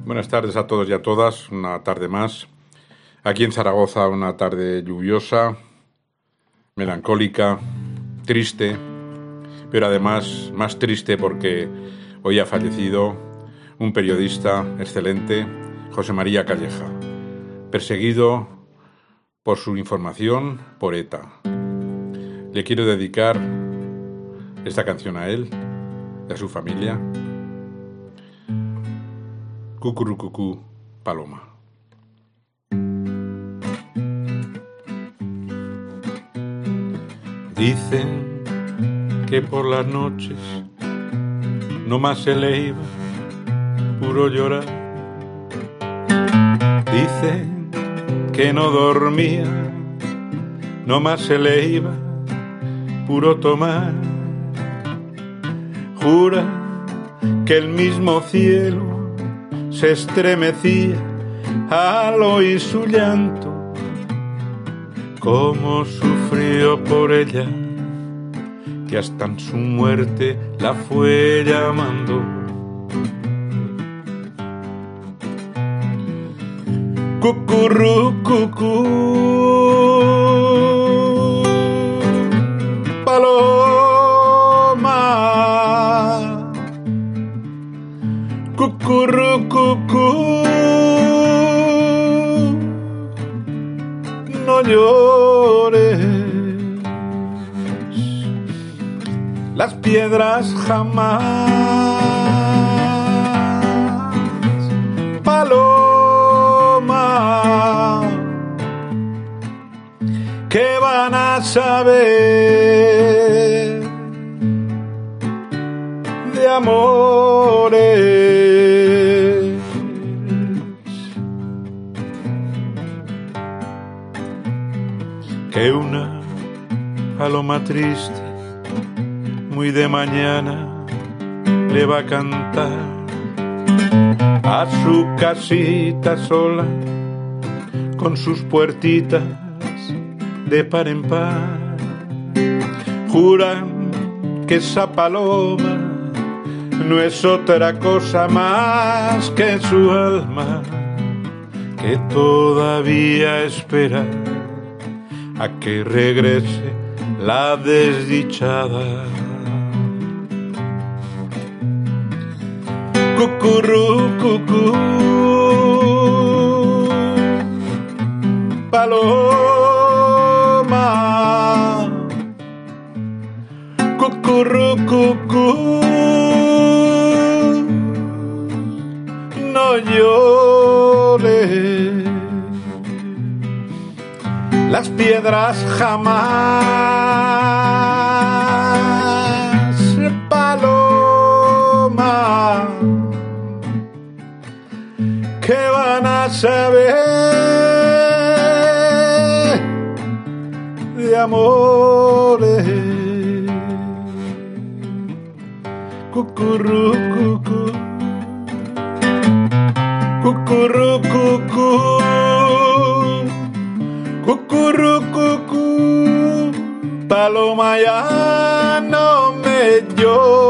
Buenas tardes a todos y a todas, una tarde más. Aquí en Zaragoza, una tarde lluviosa, melancólica, triste, pero además más triste porque hoy ha fallecido un periodista excelente, José María Calleja, perseguido por su información por ETA. Le quiero dedicar esta canción a él y a su familia. Cucurucucú, paloma. Dicen que por las noches no más se le iba, puro llorar. Dicen que no dormía, no más se le iba, puro tomar. Jura que el mismo cielo se estremecía al oír su llanto, cómo sufrió por ella, que hasta en su muerte la fue llamando. Cucurrucucú, paloma. Cucurrucucú, no llores. Las piedras jamás, paloma, ¿qué van a saber de amores? Que una paloma triste muy de mañana le va a cantar a su casita sola con sus puertitas de par en par. Juran que esa paloma no es otra cosa más que su alma, que todavía espera a que regrese la desdichada. Cucurrucucú, paloma. Cucurrucucú, no llores. Las piedras jamás, paloma, ¿qué van a saber de amores? Cucurrucucú, cucurrucucú, cucurrucucú, paloma, ya no me llores.